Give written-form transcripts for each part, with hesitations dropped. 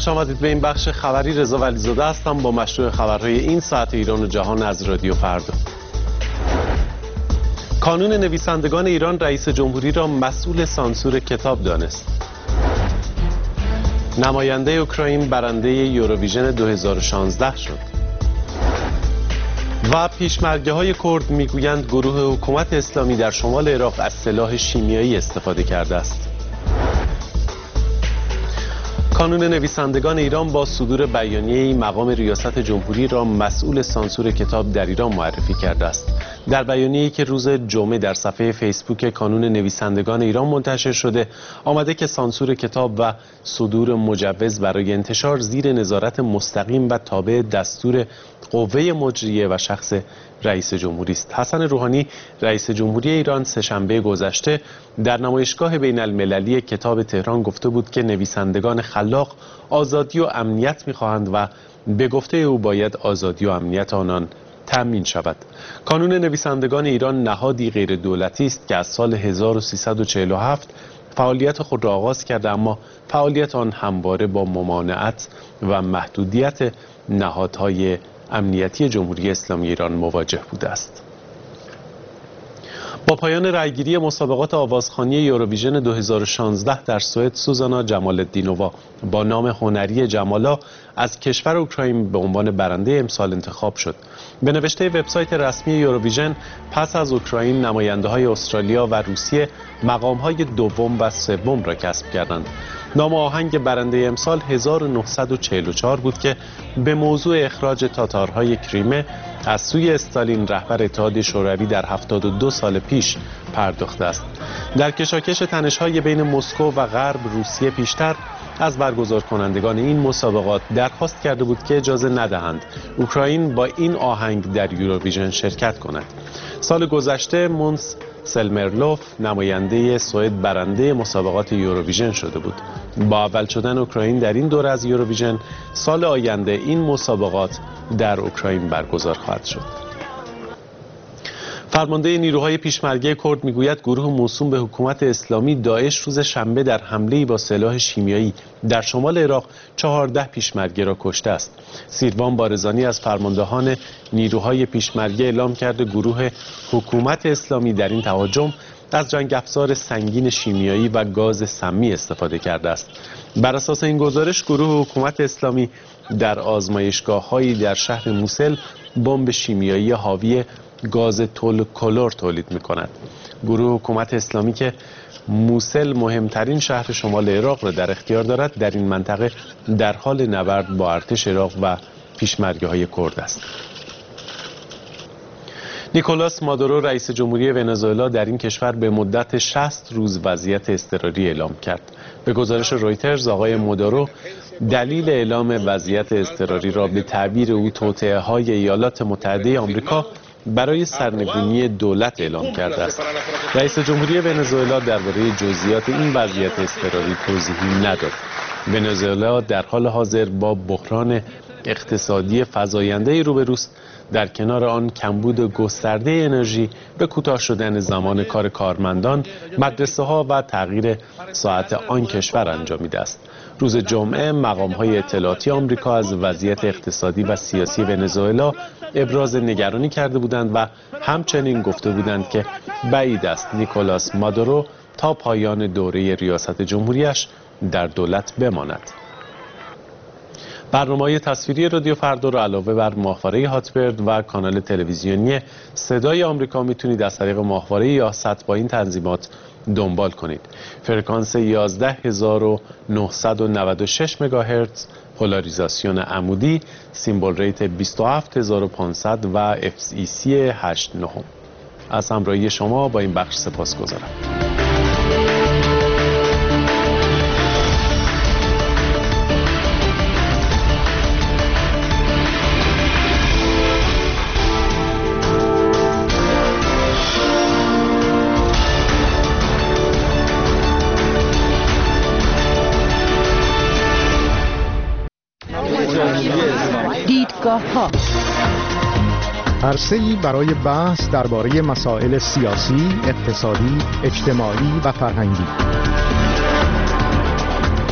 خوش آمدید به این بخش خبری. رضا ولیزاده هستم با مشروع خبرهای این ساعت ایران و جهان از رادیو فردا. کانون نویسندگان ایران رئیس جمهوری را مسئول سانسور کتاب دانست. نماینده اوکراین برنده یوروویژن 2016 شد. و پیشمرگه‌های کرد میگویند گروه حکومت اسلامی در شمال عراق از سلاح شیمیایی استفاده کرده است. کانون نویسندگان ایران با صدور بیانیه‌ای مقام ریاست جمهوری را مسئول سانسور کتاب در ایران معرفی کرده است. در بیانیه‌ای که روز جمعه در صفحه فیسبوک کانون نویسندگان ایران منتشر شده، آمده که سانسور کتاب و صدور مجوز برای انتشار زیر نظارت مستقیم و تابع دستور قوه مجریه و شخص رئیس جمهوری است. حسن روحانی رئیس جمهوری ایران سه‌شنبه گذشته در نمایشگاه بین المللی کتاب تهران گفته بود که نویسندگان خلاق آزادی و امنیت می‌خواهند و به گفته او باید آزادی و امنیت آنان تأمین شود. کانون نویسندگان ایران نهادی غیر دولتی است که از سال 1347 فعالیت خود را آغاز کرده، اما فعالیت آن همواره با ممانعت و محدودیت نهادهای امنیتی جمهوری اسلامی ایران مواجه بوده است. با پایان رأیگیری مسابقات آوازخوانی یوروویژن 2016 در سوئد، سوزانا جمال‌الدینووا با نام هنری جمالا از کشور اوکراین به عنوان برنده امسال انتخاب شد. به نوشته وبسایت رسمی یوروویژن، پس از اوکراین نماینده‌های استرالیا و روسیه مقام‌های دوم و سوم را کسب کردند. نام آهنگ برنده امسال 1944 بود که به موضوع اخراج تاتارهای کریمه از سوی استالین رهبر اتحاد شوروی در 72 سال پیش پرداخته است. در کشاکش تنش‌های بین مسکو و غرب، روسیه پیشتر از برگزار کنندگان این مسابقات درخواست کرده بود که اجازه ندهند اوکراین با این آهنگ در یوروویژن شرکت کند. سال گذشته مونس سلمرلوف نماینده سوئد برنده مسابقات یوروویژن شده بود. با اول شدن اوکراین در این دوره از یوروویژن، سال آینده این مسابقات در اوکراین برگزار خواهد شد. فرمانده نیروهای پیشمرگه کرد میگوید گروه موسوم به حکومت اسلامی داعش روز شنبه در حمله‌ای با سلاح شیمیایی در شمال عراق 14 پیشمرگه را کشته است. سیروان بارزانی از فرماندهان نیروهای پیشمرگه اعلام کرده گروه حکومت اسلامی در این تهاجم از جنگ افزار سنگین شیمیایی و گاز سمی استفاده کرده است. بر اساس این گزارش، گروه حکومت اسلامی در آزمایشگاه‌هایی در شهر موسل بمب شیمیایی حاوی گاز کلور تولید می‌کند. گروه حکومت اسلامی که موسل مهمترین شهر شمال عراق را در اختیار دارد، در این منطقه در حال نبرد با ارتش عراق و پیشمرگه‌های کرد است. نیکولاس مادورو رئیس جمهوری ونزوئلا در این کشور به مدت 60 روز وضعیت اضطراری اعلام کرد. به گزارش رویترز، آقای مادورو دلیل اعلام وضعیت اضطراری را به تعبیر او توطئه‌های ایالات متحده آمریکا برای سرنگونی دولت اعلام کرده است. رئیس جمهوری ونزوئلا درباره جزئیات این وضعیت اضطراری توضیحی نداد. ونزوئلا در حال حاضر با بحران اقتصادی فزاینده‌ای روبروست. در کنار آن کمبود گسترده انرژی، به کوتاه شدن زمان کار کارمندان، مدرسه‌ها و تغییر ساعت آن کشور انجامیده است. روز جمعه مقام‌های اطلاعاتی آمریکا از وضعیت اقتصادی و سیاسی ونزوئلا ابراز نگرانی کرده بودند و همچنین گفته بودند که بعید است نیکولاس مادورو تا پایان دوره ریاست جمهوریش در دولت بماند. برنامه‌های تصویری رادیو فردا را علاوه بر ماهواره هاتبرد و کانال تلویزیونی صدای آمریکا میتونید از طریق ماهواره یاست با این تنظیمات دنبال کنید. فرکانس 11996 مگاهرتز، پولاریزاسیون عمودی، سیمبل ریت 27500 و FCC 8.9. از همراهی شما با این بخش سپاسگزارم. دیدگاه‌ها عرصه‌ای برای بحث درباره مسائل سیاسی، اقتصادی، اجتماعی و فرهنگی.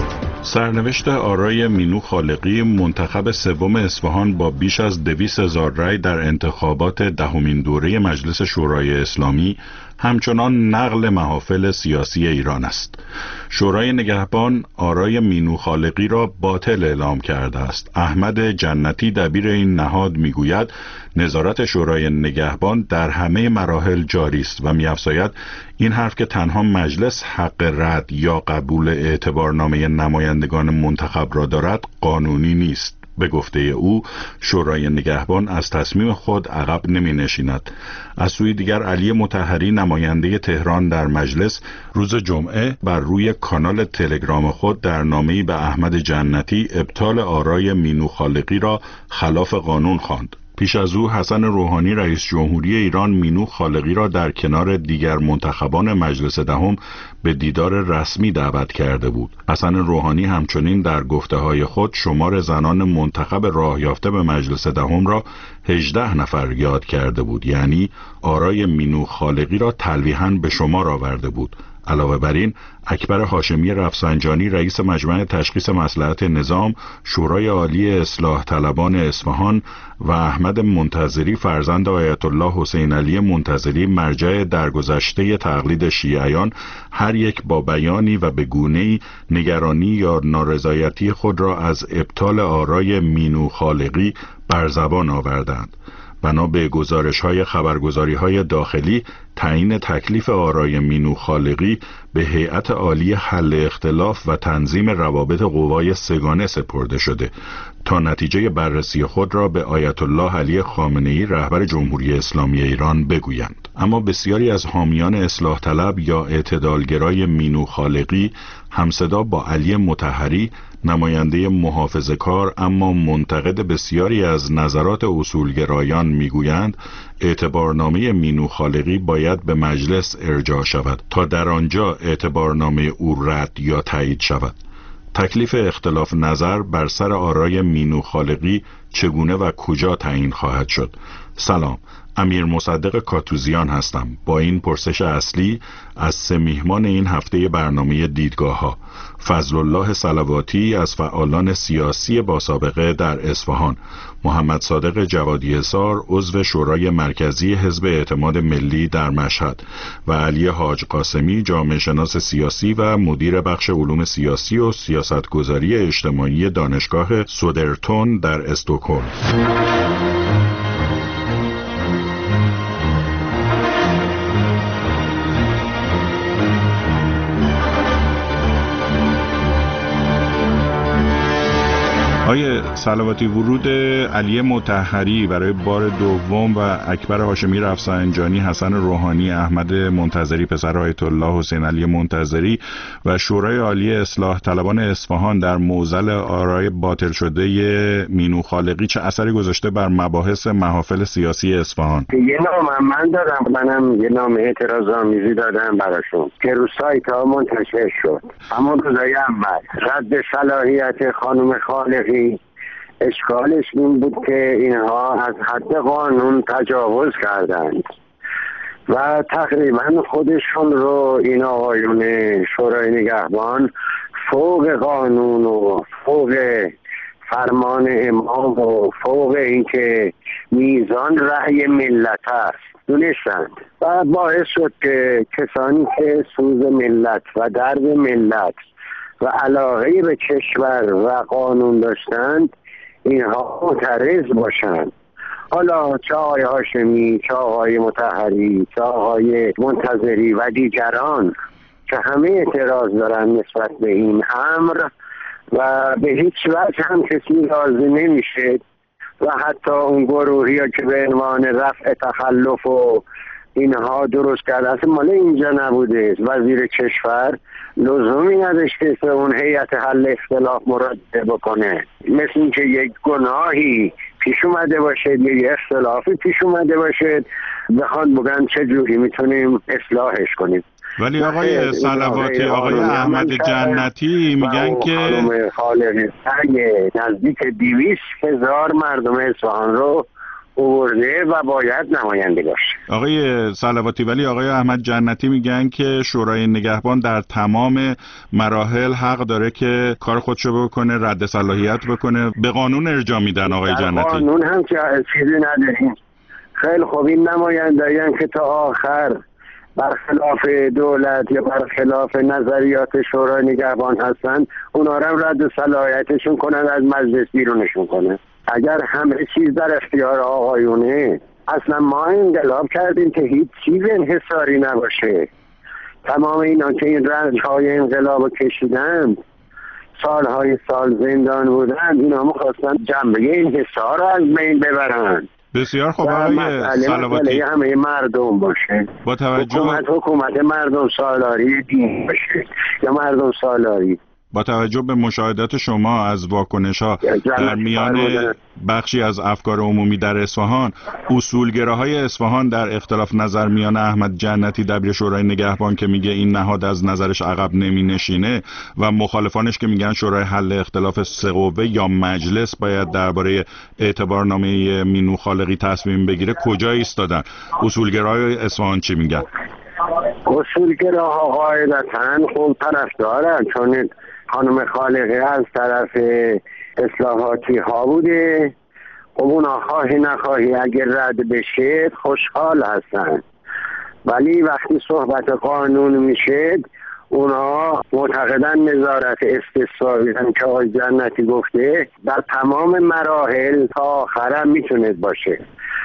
سرنوشت آرای مینو خالقی، منتخب سوم اصفهان با بیش از 200,000 رای در انتخابات دهمین دوره مجلس شورای اسلامی، همچنان نقل محافل سیاسی ایران است. شورای نگهبان آرای مینو خالقی را باطل اعلام کرده است. احمد جنتی دبیر این نهاد میگوید نظارت شورای نگهبان در همه مراحل جاری است و می‌افزاید این حرف که تنها مجلس حق رد یا قبول اعتبارنامه نمایندگان منتخب را دارد قانونی نیست. به گفته او شورای نگهبان از تصمیم خود عقب نمی نشیند. از سوی دیگر علی مطهری نماینده تهران در مجلس روز جمعه بر روی کانال تلگرام خود در نامه‌ای به احمد جنتی ابطال آرای مینو خالقی را خلاف قانون خواند. پیش از او حسن روحانی رئیس جمهوری ایران مینو خالقی را در کنار دیگر منتخبان مجلس دهم به دیدار رسمی دعوت کرده بود. حسن روحانی همچنین در گفته‌های خود شمار زنان منتخب راه یافته به مجلس دهم را 18 نفر یاد کرده بود، یعنی آرای مینو خالقی را تلویحاً به شمار آورده بود. علاوه بر این اکبر هاشمی رفسنجانی رئیس مجمع تشخیص مصلحت نظام، شورای عالی اصلاح طلبان اصفهان و احمد منتظری فرزند آیت الله حسین علی منتظری مرجع درگذشته تقلید شیعیان هر یک با بیانی و به گونه‌ای نگرانی یا نارضایتی خود را از ابطال آرای مینو خالقی بر زبان آوردند. بنا به گزارش‌های خبرگزاری‌های داخلی، تعیین تکلیف آرای مینو خالقی به هیئت عالی حل اختلاف و تنظیم روابط قوای سگانه سپرده شده تا نتیجه بررسی خود را به آیت الله علی خامنه‌ای رهبر جمهوری اسلامی ایران بگویند. اما بسیاری از حامیان اصلاح طلب یا اعتدالگرای مینو خالقی همصدا با علی مطهری نماینده محافظه‌کار اما منتقد بسیاری از نظرات اصولگرایان میگویند اعتبارنامه مینو خالقی باید به مجلس ارجاع شود تا در آنجا اعتبارنامه او رد یا تایید شود. تکلیف اختلاف نظر بر سر آرای مینو خالقی چگونه و کجا تعیین خواهد شد؟ سلام، امیر مصدق کاتوزیان هستم با این پرسش اصلی از 3 میهمان این هفته برنامه دیدگاه ها. فضل الله صلواتی از فعالان سیاسی با سابقه در اصفهان، محمد صادق جوادی حصار عضو شورای مرکزی حزب اعتماد ملی در مشهد و علی حاج قاسمی جامعه شناس سیاسی و مدیر بخش علوم سیاسی و سیاستگذاری اجتماعی دانشگاه سودرتون در استکهلم. آیه صلواتی، ورود علی مطهری برای بار دوم و اکبر هاشمی رفسنجانی، حسن روحانی، احمد منتظری پسر آیت الله حسین علی منتظری و شورای عالی اصلاح طلبان اصفهان در معضل آرای باطل شده مینو خالقی چه اثری گذاشته بر مباحث محافل سیاسی اصفهان؟ یه نام من دادم، منم یه نام اعتراض‌آمیزی دادم براشون که رو سایت ها منتشر شد. اما روزای اول رد صلاحیت خانم خالقی اشکالش این بود که اینها از حد قانون تجاوز کردند و تقریبا خودشون رو این آقایون شورای نگهبان فوق قانون و فوق فرمان امام و فوق اینکه میزان رأی ملت است دونستند و باعث شد که کسانی که سوز ملت و درد ملت و علاقه به کشور و قانون داشتند اینها معترض باشند. حالا چه آقای هاشمی، چه آقای مطهری، چه آقای منتظری و دیگران که همه اعتراض دارن نسبت به این امر و به هیچ وجه هم کسی راضی نمیشه و حتی اون گروهی ها که به عنوان رفع تخلف و اینها درست کرده اصلا مال اینجا نبوده. وزیر کشور لزومی نداشت که اون هیئت حل اختلاف مراجعه بکنه، مثل اینکه یک گناهی پیش اومده باشه، یک اختلافی پیش اومده باشه، بخوان بگن چه جوری میتونیم اصلاحش کنیم. ولی آقای صلواتی، آقای احمد جنتی میگن که خانم خالقی نزدیک 200,000 مردم اصفهان رو آورده و باید نماینده باشه. آقای صلواتی، ولی آقای احمد جنتی میگن که شورای نگهبان در تمام مراحل حق داره که کار خودشو بکنه، رد صلاحیت بکنه. به قانون ارجاع میدن آقای جنتی. قانون هم که چیزی نداریم. خیلی خوب، این نمایندگان که تا آخر برخلاف دولت یا برخلاف نظریات شورای نگهبان هستن، اونا رو رد صلاحیتشون کنن، از مجلس بیرونشون کنن. اگر همه چیز در اختیار آقایونه، اصلا ما انقلاب کردیم که هیچ چیز انحصاری نباشه. تمام اینا که این رنج‌های انقلاب رو کشیدن، سالهای سال زندان بودن، اینا می‌خواستن جنبه انحصار رو از بین ببرن. بسیار خوب آقای صلواتی، همه مردم باشه، با توجه حکومت مردم سالاری دین باشه یا مردم سالاری. با توجه به مشاهدات شما از واکنش‌ها در میان بخشی از افکار عمومی در اصفهان، اصولگراهای اصفهان در اختلاف نظر میان احمد جنتی دبیر شورای نگهبان که میگه این نهاد از نظرش عقب نمینشینه و مخالفانش که میگن شورای حل اختلاف سه قوه یا مجلس باید درباره اعتبارنامه مینو خالقی تصمیم بگیره، کجا ایستادن؟ اصولگراهای اصفهان چی میگن؟ اصولگراها قاعدتاً خوب طرفدارن، چون خانم خالقی از طرف اصلاحاتی ها بوده. خب اونا خواهی نخواهی اگر رد بشه خوشحال هستن، ولی وقتی صحبت قانون میشه اونا معتقدن نظارت استثبابی که آقای جنتی گفته در تمام مراحل تا آخرم میتونه باشه،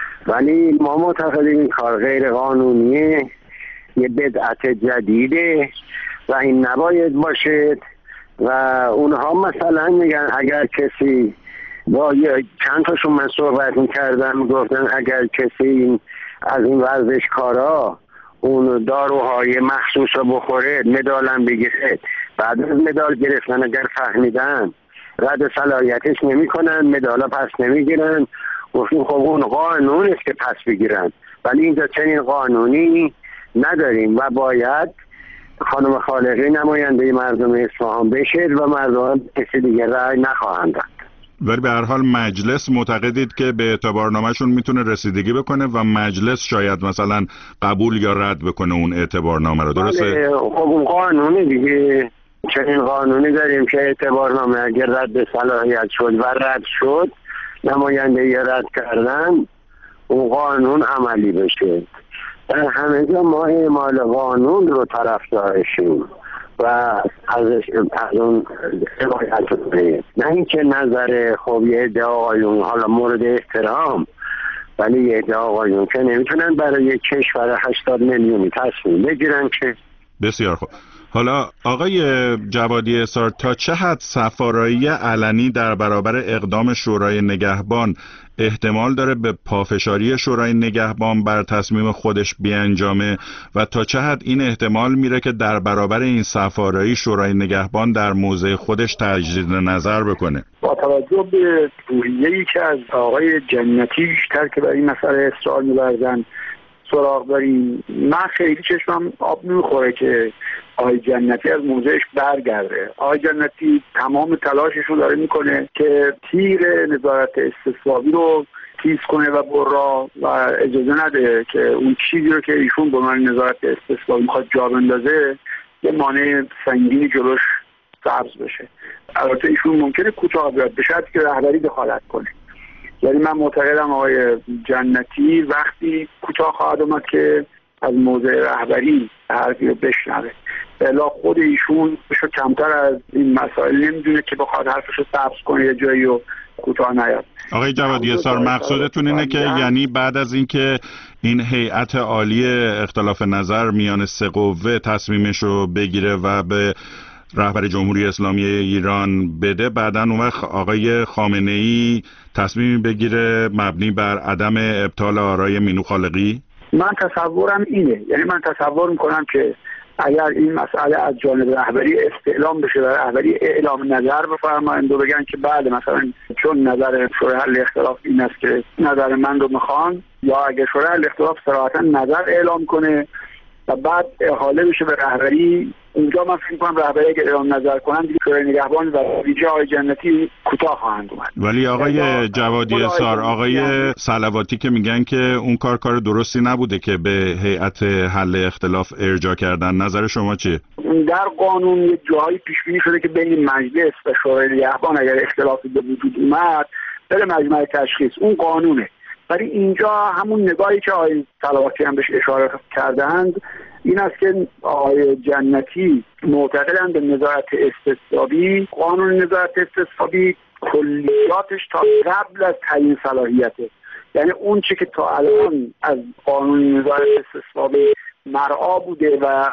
ولی ما معتقدیم این کار غیر قانونیه، یه بدعت جدیده و این نباید باشه. و اونها مثلا میگن اگر کسی با چند تاشون من صحبت میکردم، گفتن اگر کسی از این ورزشکارا اون داروهای مخصوص رو بخوره مدالم بگیره، بعد از مدال گرفتن اگر فهمیدن رد صلاحیتش نمی کنن، مدالا پس نمیگیرن. گفتیم خب اون قانون است که پس بگیرن، ولی اینجا چنین قانونی نداریم و باید خانم خالقی نماینده مردم اصفهان بشه و مردم کسی دیگه رأی نخواهند داد. ولی به هر حال مجلس معتقدید که به اعتبارنامه‌شون میتونه رسیدگی بکنه و مجلس شاید مثلا قبول یا رد بکنه اون اعتبارنامه رو، درسته؟ خب اون قانونی دیگه، چنین قانونی داریم که اعتبارنامه اگر رد صلاحیت شد و رد شد، نماینده رد کردن، اون قانون عملی بشه. در همه جا ما اعمال قانون رو طرفدارشیم و از اون حمایت کنیم، نه اینکه نظر خوب یه عده آقایون حالا مورد احترام، ولی یه عده آقایون که نمیتونن برای کشور 80 میلیونی تصمیم بگیرن که. بسیار خوب. حالا آقای جوادی اصرار، تا چه حد صفارایی علنی در برابر اقدام شورای نگهبان احتمال داره به پافشاری شورای نگهبان بر تصمیم خودش بیانجامه و تا چه حد این احتمال میره که در برابر این صفارایی شورای نگهبان در موضع خودش تجدید نظر بکنه؟ با توجه به روحیه‌ای که از آقای جنتی بیشتر که برای این مسئله اصرار می‌ورزن سراغ داریم، من خیلی چشمم آب نمیخوره که آقای جنتی از موضعش برگرده. آقای جنتی تمام تلاشش رو داره میکنه که تیر نظارت استثبابی رو تیز کنه و برا و اجازه نده که اون چیزی رو که ایشون به عنوان نظارت استثبابی میخواد جا بندازه یه مانع سنگینی جلوش سبز بشه. البته ایشون ممکنه کوتاه بیاد، به شرطی که رهبری دخالت کنه. یعنی من معتقدم آقای جنتی وقتی کوتاه خواهد اومد که از موضع رهبری حرفی رو بشنوه، الا خود ایشون بشه کمتر از این مسائل نمیدونه که بخواد حرفش رو سبز کنه یه جایی رو کوتاه نیاد. آقای جوادی اصرار، مقصودتون اینه که یعنی بعد از اینکه این هیئت عالی اختلاف نظر میان سه قوه تصمیمش رو بگیره و به رهبر جمهوری اسلامی ایران بده، بعداً اون وقت آقای خامنه‌ای تصمیم بگیره مبنی بر عدم ابطال آرای مینو خالقی؟ من تصورم اینه، یعنی من تصور میکنم که اگر این مسئله از جانب رهبری استعلام بشه و رهبری اعلام نظر بفرمایند و بگن که بعد مثلا چون نظر شورای حل اختلاف این است که نظر من رو میخوان، یا اگر شورای حل اختلاف صراحتا نظر اعلام کنه و بعد احاله بشه به رهبری. اونجا من فکر می‌کنم رهبری اگه اعلام نظر کنن دیگه شورای نگهبان و ویژه آقای جنتی کوتاه خواهند اومد. ولی آقای جوادی اسار، آقای صلواتی که میگن که اون کار درستی نبوده که به هیئت حل اختلاف ارجاع کردن، نظر شما چیه؟ در قانون یه جایی پیش بینی شده که بین مجلس و شورای نگهبان اگر اختلافی به وجود اومد بره مجمع تشخیص، اون قانونه. ولی اینجا همون نگاهی که آقای صلواتی هم بهش اشاره کردند این است که آقای جنتی معتقدند به نظارت استصوابی، قانون نظارت استصوابی کلیاتش تا قبل از تعیین صلاحیته، یعنی اون چی که تا الان از قانون نظارت استصوابی مرعا بوده و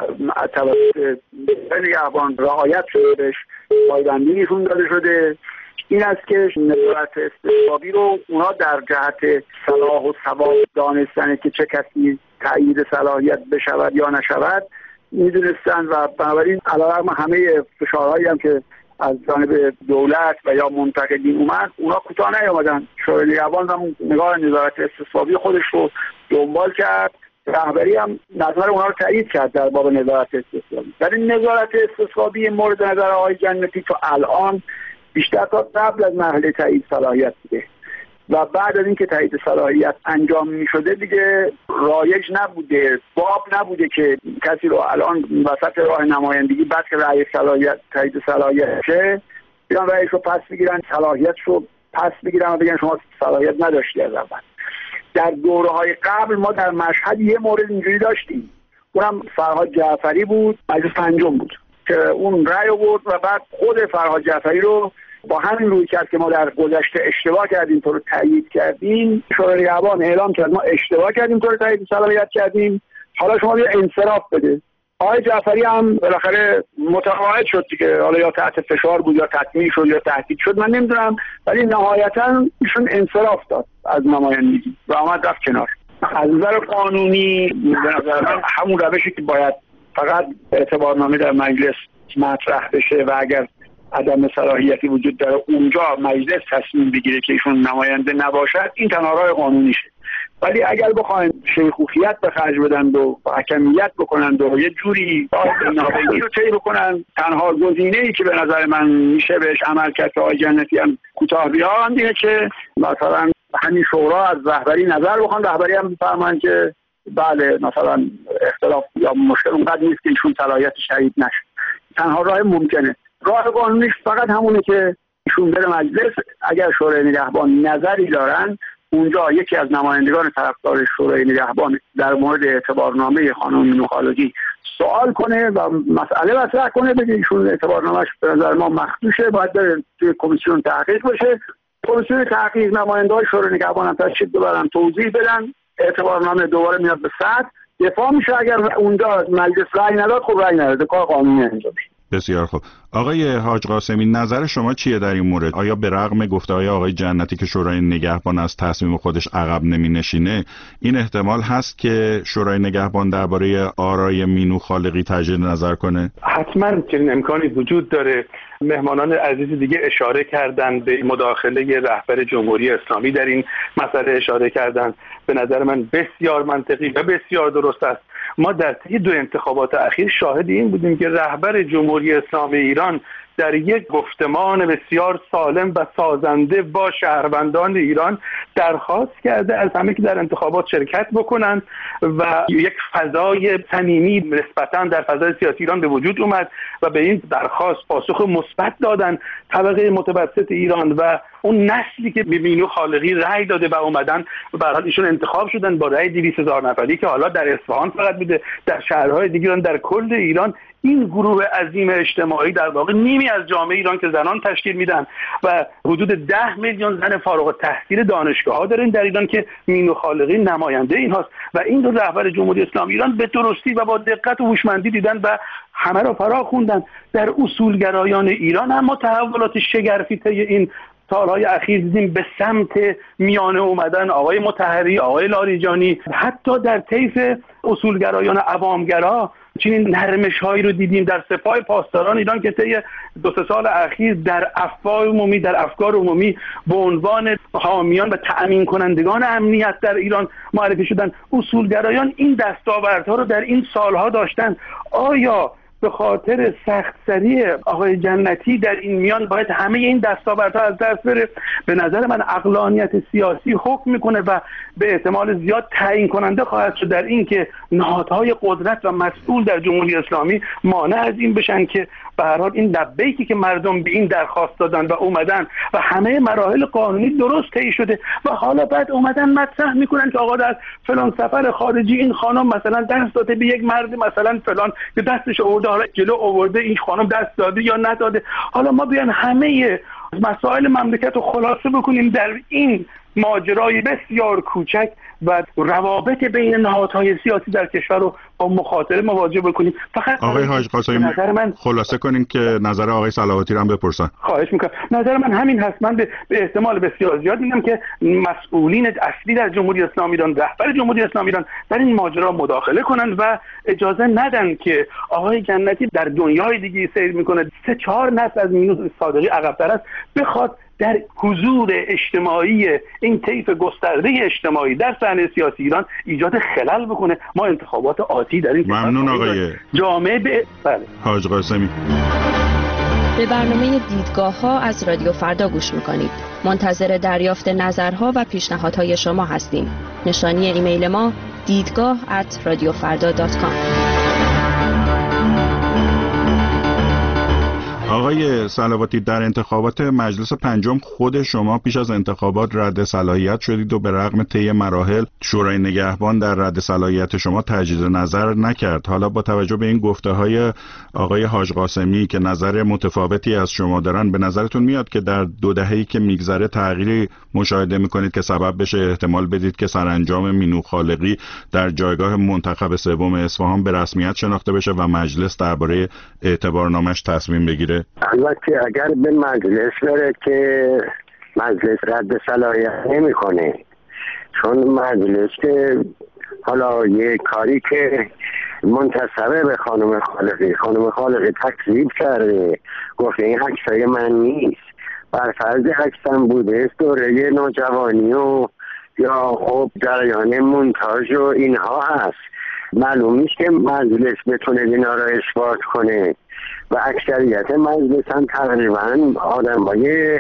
توسط نگهبان رعایت شده بهش پایبندی نشون داده شده، این است که نظارت استصوابی رو اونا در جهت صلاح و صواب دانستن که چه کسی تأیید صلاحیت بشود یا نشود میدونستن و بنابراین علیرغم همه فشارهایی هم که از جانب دولت و یا منتقدین اومد اونا کوتاه نیامدن. شورای نگهبان هم نگاه نظارت استصوابی خودش رو دنبال کرد، رهبری هم نظر اونها رو تایید کرد در باب نظارت استصوابی. ولی نظارت استصوابی مورد نظر آقای جنتی تا الان بیشتر تا قبل از مرحله تایید صلاحیت بوده و بعد از اینکه تایید صلاحیت انجام می شده دیگه رایج نبوده، باب نبوده که کسی رو الان وسط راه نمایندگی بعد که رأی صلاحیت تایید صلاحیت شه بیان رأیش رو پس بگیرن، صلاحیتش رو پس بگیرن و بگن شما صلاحیت نداشتی از اول. در دوره‌های قبل ما در مشهد یه مورد اینجوری داشتیم، اونم فرهاد جعفری بود، مجلس پنجم بود که اون رأی آورد و بعد خود فرهاد جعفری رو با همین روی کرد که ما در گذشته اشتباه کردیم تو رو تایید کردیم، شورای نگهبان اعلام کرد ما اشتباه کردیم تو رو تایید صلاحیت کردیم، حالا شما بیا انصراف بده. آقای جعفری هم بالاخره متقاعد شد که حالا یا تحت فشار بود یا تطمیع شد یا تهدید شد من نمیدونم، ولی نهایتا ایشون انصراف داد از نمایندگی و آمد رفت کنار. از نظر قانونی به نظر من همون روشی که باید فقط اعتبارنامه در مجلس مطرح بشه و اگر عدم صلاحیتی وجود داره اونجا مجلس تصمیم بگیره که ایشون نماینده نباشد، این تنها راه قانونیشه. ولی اگر بخواین شیخوخیت به خرج بدن و حکمیت بکنن و یه جوری نابینی رو طی بکنن، تنها گزینه‌ای که به نظر من میشه بهش عمل کرد که آقای جنتی هم کوتاه بیان اینه که مثلا همین شورا از رهبری نظر بخوان، رهبری هم بفرمایند که بله مثلا اختلاف یا مشکل اونقدر نیست که ایشون صلاحیت تایید نشه. تنها راه ممکنه. راه قانونیش فقط همونه که ایشون بره مجلس، اگر شورای نگهبان نظری دارن اونجا یکی از نمایندگان طرفدار شورای نگهبان در مورد اعتبارنامه خانم مینو خالقی سوال کنه و مسئله مطرح کنه، بگه ایشون اعتبارنامه‌اش به نظر ما مخدوشه، باید بره توی کمیسیون تحقیق بشه. کمیسیون تحقیق نماینده‌های شورای نگهبان هم تشریف ببرن توضیح بدن، اعتبارنامه دوباره میاد به سطح دفاع میشه. اگر اونجا مجلس رأی نداد خب رأی نداد، کار قانونی انجام میشه. بسیار خوب. آقای حاج قاسمی، نظر شما چیه در این مورد؟ آیا به رغم گفته‌های آقای جنتی که شورای نگهبان از تصمیم خودش عقب نمی‌نشینه، این احتمال هست که شورای نگهبان درباره آرای مینو خالقی تجدید نظر کنه؟ حتما چنین امکانی وجود داره. مهمانان عزیز دیگه اشاره کردن به مداخله رهبر جمهوری اسلامی در این مسئله اشاره کردن. به نظر من بسیار منطقی و بسیار درست است. ما در طی دو انتخابات اخیر شاهد این بودیم که رهبر جمهوری اسلامی ایران در یک گفتمان بسیار سالم و سازنده با شهروندان ایران درخواست کرده از همه که در انتخابات شرکت بکنند و یک فضای صمیمی نسبتاً در فضای سیاسی ایران به وجود اومد و به این درخواست پاسخ مثبت دادن طبقه متوسط ایران و اون نسلی که به مینو خالقی رأی داده و اومدن و به هر حال ایشون انتخاب شدن با رأی 200,000 نفری که حالا در اصفهان فقط بوده، در شهرهای دیگر در کل ایران این گروه عظیم اجتماعی در واقع نیمی از جامعه ایران که زنان تشکیل میدن و حدود 10 میلیون زن فارغ التحصیل دانشگاه‌ها دارن در ایران که مینو خالقی نماینده اینهاست و این دو رهبر جمهوری اسلامی ایران به درستی و با دقت و هوشمندی دیدن و همه را فرا خوندن. در اصولگرایان ایران هم تحولات شگرفی طی این سالهای اخیر دیدیم به سمت میانه اومدن آقای مطهری، آقای لاریجانی، حتی در طیف اصولگرایان عوامگرا چنین نرمش‌هایی رو دیدیم در سپاه پاسداران ایران که طی 2-3 سال اخیر در افواه عمومی، در افکار عمومی به عنوان حامیان و تأمین کنندگان امنیت در ایران معرفی شدن. اصولگرایان این دستاوردها رو در این سالها داشتن. آیا به خاطر سخت‌سری آقای جنتی در این میان باید همه این دستاوردها از دست بره؟ به نظر من عقلانیت سیاسی حکم میکنه و به احتمال زیاد تعیین کننده خواهد شد در این که نهادهای قدرت و مسئول در جمهوری اسلامی مانع از این بشن که به هر حال این لبیکی که مردم به این درخواست دادن و اومدن و همه مراحل قانونی درست طی شده و حالا بعد اومدن مطرح میکنن که آقا در فلان سفر خارجی این خانم مثلا دست داده به یک مرد مثلا فلان که دستش آورده، حالا جلو آورده این خانم دست داده یا نداده. حالا ما بیان همه مسائل مملکت رو خلاصه بکنیم در این ماجرای بسیار کوچک و روابط بین نهادهای سیاسی در کشور رو با مخاطره مواجه بکنیم. فقط آقای حاج قاسمی خلاصه کنیم که نظر آقای صلواتی رو هم بپرسن. خواهش میکنم. نظر من همین هست. من به احتمال بسیار زیاد میگم که مسئولین اصلی در جمهوری اسلامی ایران، رهبر جمهوری اسلامی ایران در این ماجرا مداخله کنند و اجازه ندن که آقای جنتی در دنیای دیگه سیر میکنه 3-4 نسل از مینو صادقی عقب‌تر است بخواد در حضور اجتماعی این طیف گسترده اجتماعی در صحنه سیاسی ایران ایجاد خلل بکنه. ما انتخابات آتی در این ممنون آقای جامعه بله. حاج قاسمی. به برنامه دیدگاه‌ها از رادیو فردا گوش می‌کنید. منتظر دریافت نظرها و پیشنهادهای شما هستیم. نشانی ایمیل ما دیدگاه@radiofarda.com. آقای صلواتی، در انتخابات مجلس پنجم خود شما پیش از انتخابات رد صلاحیت شدید و به رغم طی مراحل شورای نگهبان در رد صلاحیت شما تجدید نظر نکرد. حالا با توجه به این گفته‌های آقای حاج قاسمی که نظر متفاوتی از شما دارن، به نظرتون میاد که در 2 دهه‌ای که میگذره تغییری مشاهده میکنید که سبب بشه احتمال بدید که سرانجام مینو خالقی در جایگاه منتخب سوم اصفهان به رسمیت شناخته بشه و مجلس درباره اعتبارنامش تصمیم بگیره؟ البته اگر به مجلس بره که مجلس رد صلاحیت نمیکنه، چون مجلس که حالا یه کاری که منتسبه به خانم خالقی تکذیب کرده، گفته این عکسای من نیست، بر فرض عکسم بوده دوره نوجوانی و یا خب جریان مونتاژ و اینها هست. معلوم نیست که مجلس بتونه اینا را اثبات کنه و اکثریت مجلس هم تقریبا آدمای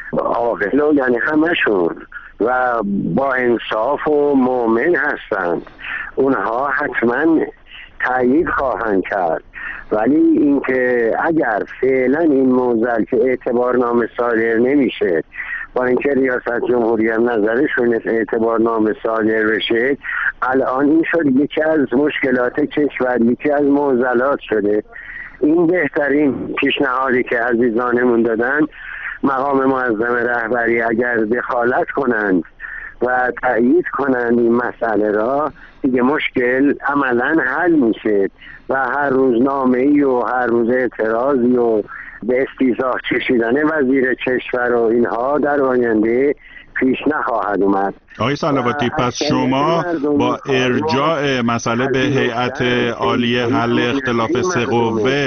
عاقل و یعنی همشون و با انصاف و مؤمن هستند، اونها حتما تایید خواهند کرد. ولی اینکه اگر فعلا این موضوع که اعتبارنامه صادر نمیشه، با اینکه ریاست جمهوری هم نظرشون اعتبارنامه صادر بشه، الان این شد یکی از مشکلات کشور، یکی از معضلات شده. این بهترین پیشنهادی که عزیزانمون دادن، مقام معظم رهبری اگر دخالت کنند و تایید کنند این مسئله را، دیگه مشکل عملا حل میشه و هر روز نامه‌ای و هر روز اعتراضی و به استیضاح کشیدن وزیر کشور و اینها در آینده پیش نخواهد اومد. آقای صلواتی، پس شما با ارجاع مسئله به هیئت عالیه حل اختلاف سه قوه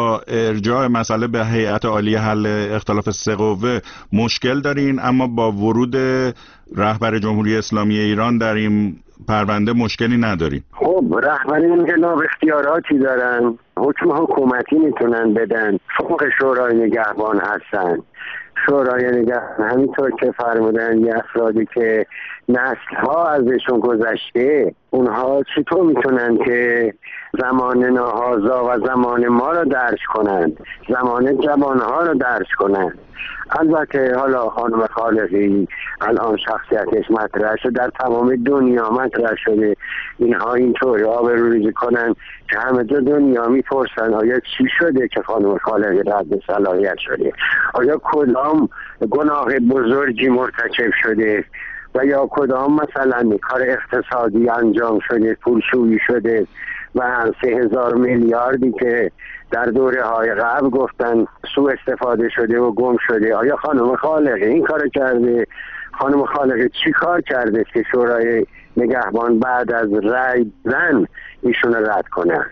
مشکل دارین، اما با ورود رهبر جمهوری اسلامی ایران در این پرونده مشکلی ندارین؟ خب رهبری انقلاب اختیاراتی دارن، حکم حکومتی میتونن بدن، فوق شورای نگهبان هستن. شورای نگهبان همینطور که فرمودن یه افرادی که نسل‌ها ازشون گذشته، اونها چطور میتونن که زمان ناهازا و زمان ما رو درک کنند، زمان جوانها رو درک کنند. البته حالا خانم خالقی الان شخصیتش مطرح شده، در تمام دنیا مطرح شده، اینها اینطوری آبروریزی کنن که همه جا دنیا میپرسن آیا چی شده که خانم خالقی رد صلاحیت شده، آیا کدام گناه بزرگی مرتکب شده و یا کدام مثلا کار اقتصادی انجام شده، پولشویی شده و 3000 میلیاردی که در دوره های قبل گفتن سوء استفاده شده و گم شده، آیا خانم خالقی این کار کرده؟ خانم خالقی چی کار کرده که شورای نگهبان بعد از رأی زن ایشون رد کنه؟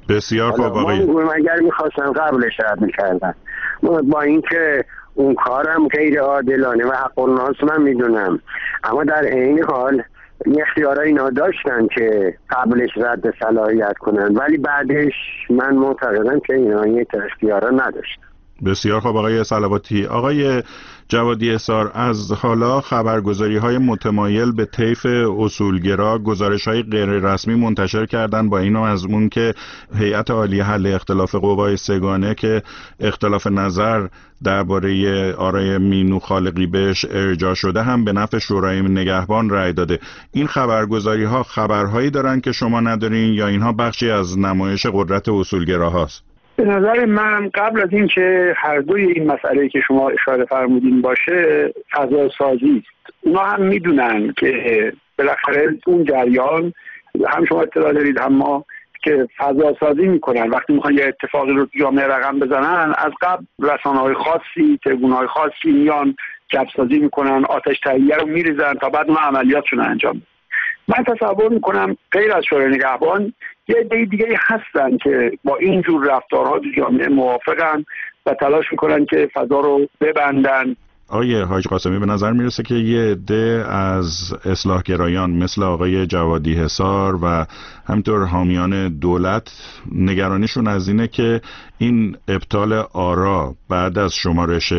بسیار خوب آقای. اگر میخواستن قبلش رد میکردن. با اینکه اون کارم غیر عادلانه و حق الناس من میدونم، اما در عین حال این اختیارا اینا داشتن که قبلش رد صلاحیت کنن، ولی بعدش من معتقدم که اینا این اختیارا نداشتن. بسیار خوب آقای صلواتی. آقای جوادی احصار، از حالا خبرگزاری‌های متمایل به طیف اصولگرا گزارش‌های غیر رسمی منتشر کردن با این مضمون که هیئت عالی حل اختلاف قوای سگانه که اختلاف نظر درباره آرای مینو خالقی بهش ارجاع شده هم به نفع شورای نگهبان رأی داده. این خبرگزاری‌ها خبرهایی دارن که شما ندارین یا اینها بخشی از نمایش قدرت اصولگراهاست؟ به نظر من قبل از این که هر دوی این مسئله که شما اشاره فرمودین باشه، فضا سازی است. اونا هم میدونن که بالاخره اون جریان، هم شما اطلاع دارید هم ما، که فضا سازی میکنن. وقتی میخوان یه اتفاقی رو جامعه رقم بزنن، از قبل رسانه‌های خاصی، تریبون‌های خاصی میان جلب سازی میکنن، آتش تهیه رو میریزن تا بعد اون عملیاتشون انجام بدن. من تصور میکنم غیر از شورای نگهبان یه عده دیگه هستن که با این جور رفتارها تو جامعه موافقن و تلاش میکنن که فضا رو ببندن. آقای حاج قاسمی، به نظر میرسه که یه عده از اصلاحگرایان مثل آقای جوادی حصار و همینطور حامیان دولت نگرانیشون از اینه که این ابطال آرا بعد از شمارش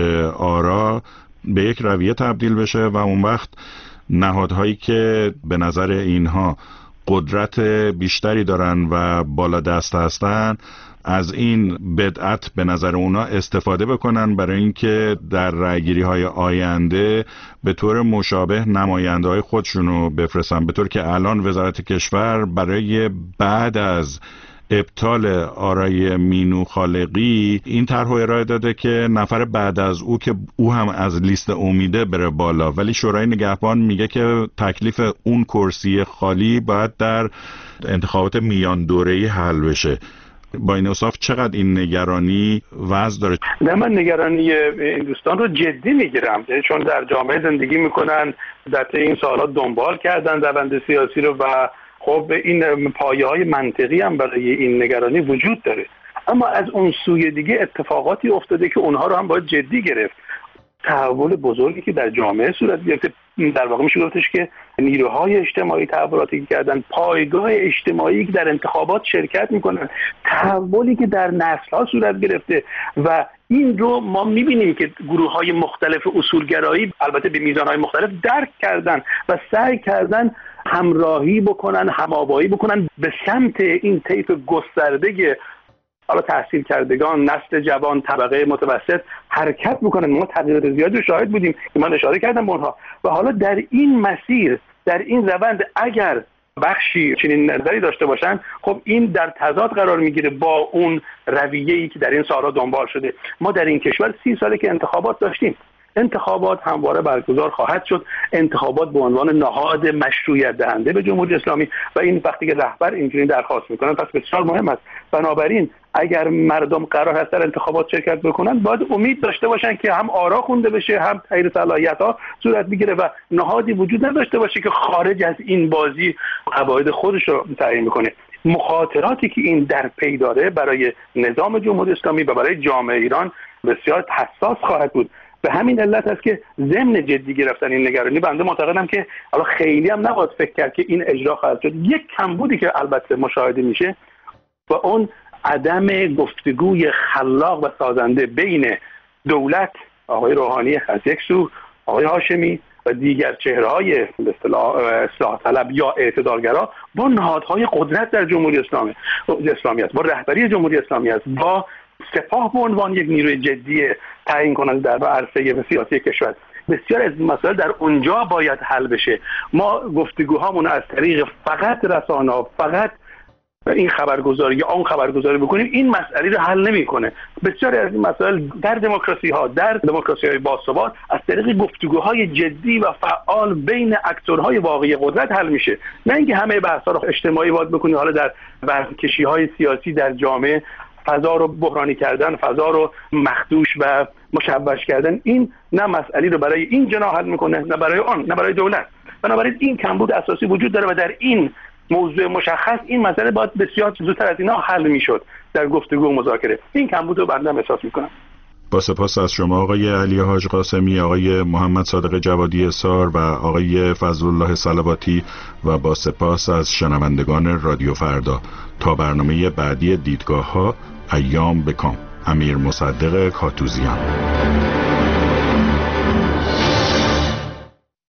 آرا به یک رویه تبدیل بشه و اون وقت نهادهایی که به نظر اینها قدرت بیشتری دارن و بالا دست هستن از این بدعت به نظر اونا استفاده بکنن برای اینکه در رأیگیری‌های آینده به طور مشابه نماینده‌های خودشونو بفرستن، به طور که الان وزارت کشور برای بعد از ابطال آرای مینو خالقی این طرح ارائه داده که نفر بعد از او که او هم از لیست امیده بره بالا، ولی شورای نگهبان میگه که تکلیف اون کرسی خالی باید در انتخابات میان دوره‌ای حل بشه. با این اوصاف چقدر این نگرانی وضع داره؟ من نگرانی این دوستان رو جدی میگیرم، چون در جامعه زندگی میکنن، در طی این سالات دنبال کردن روند سیاسی رو و خب این پایه‌های منطقی هم برای این نگرانی وجود داره. اما از اون سوی دیگه اتفاقاتی افتاده که اونها رو هم باید جدی گرفت. تحول بزرگی که در جامعه صورت گرفته، در واقع میشه گفتش که نیروهای اجتماعی تحولاتی کردن، پایگاه اجتماعی که در انتخابات شرکت میکنن، تحولی که در نسل‌ها صورت گرفته و این رو ما میبینیم که گروه‌های مختلف اصولگرایی البته به میزان‌های مختلف درک کردن و سعی کردن همراهی بکنن، هم‌آوایی بکنن به سمت این طیف گسترده حالا تحصیل کردگان، نسل جوان، طبقه متوسط حرکت میکنن. ما تغییرات زیادی شاهد بودیم که من اشاره کردم به اونها و حالا در این مسیر، در این روند اگر بخشی چنین نظری داشته باشن، خب این در تضاد قرار میگیره با اون رویه‌ای که در این سال‌ها دنبال شده. ما در این کشور 30 ساله که انتخابات داشتیم، انتخابات همواره برگزار خواهد شد، انتخابات به عنوان نهاد مشروعیت دهنده به جمهوری اسلامی و این وقتی که رهبر اینجوری درخواست میکنن پس بسیار مهم است. بنابراین اگر مردم قرار هست در انتخابات شرکت بکنن، باید امید داشته باشن که هم آرا خونده بشه، هم تغییر صلاحیت‌ها صورت بگیره و نهادی وجود نداشته باشه که خارج از این بازی قواعد خودش رو تعیین میکنه. مخاطراتی که این در پی داره برای نظام جمهوری اسلامی و برای جامعه ایران بسیار حساس خواهد بود. به همین علت است که ضمن جدی گرفتن این نگرانی، بنده معتقدم که حالا خیلی هم نباید فکر کرد که این اجرا خواهد شد. یک کمبودی که البته مشاهده میشه و اون عدم گفتگوی خلاق و سازنده بین دولت، آقای روحانی از یک سو، آقای هاشمی و دیگر چهره‌های به اصلاح طلب یا اعتدالگرا با نهادهای قدرت در جمهوری اسلامی است، با رهبری جمهوری اسلامی است، با سپاه به عنوان یک نیروی جدی تعیین کننده در عرصه سیاسی کشور. بسیار از این مسائل در اونجا باید حل بشه. ما گفتگوهامون از طریق فقط رسانه‌ها، فقط این خبرگزاری یا اون خبرگزاری بکنیم، این مسئله رو حل نمی‌کنه. بسیار از این مسائل در دموکراسی‌های باثبات از طریق گفتگوهای جدی و فعال بین اکتورهای واقعی قدرت حل میشه، نه اینکه همه بحث‌ها رو اجتماعی وارد بکنیم، حالا در برکشی‌های سیاسی در جامعه فضا رو بحرانی کردن، فضا رو مخدوش و مشوش کردن. این نه مسئله رو برای این جناح حل میکنه، نه برای آن، نه برای دولت. بنابراین این کمبود اساسی وجود داره و در این موضوع مشخص، این مسئله باید بسیار زودتر از اینا حل میشد در گفتگو و مذاکره. این کمبود رو بنده احساس میکنم. با سپاس از شما آقای علی حاج قاسمی، آقای محمد صادق جوادی اسار و آقای فضلالله صلواتی و با سپاس از شنوندگان رادیو فردا. تا برنامه بعدی دیدگاه ها، ایام بکام. امیر مصدق کاتوزیان.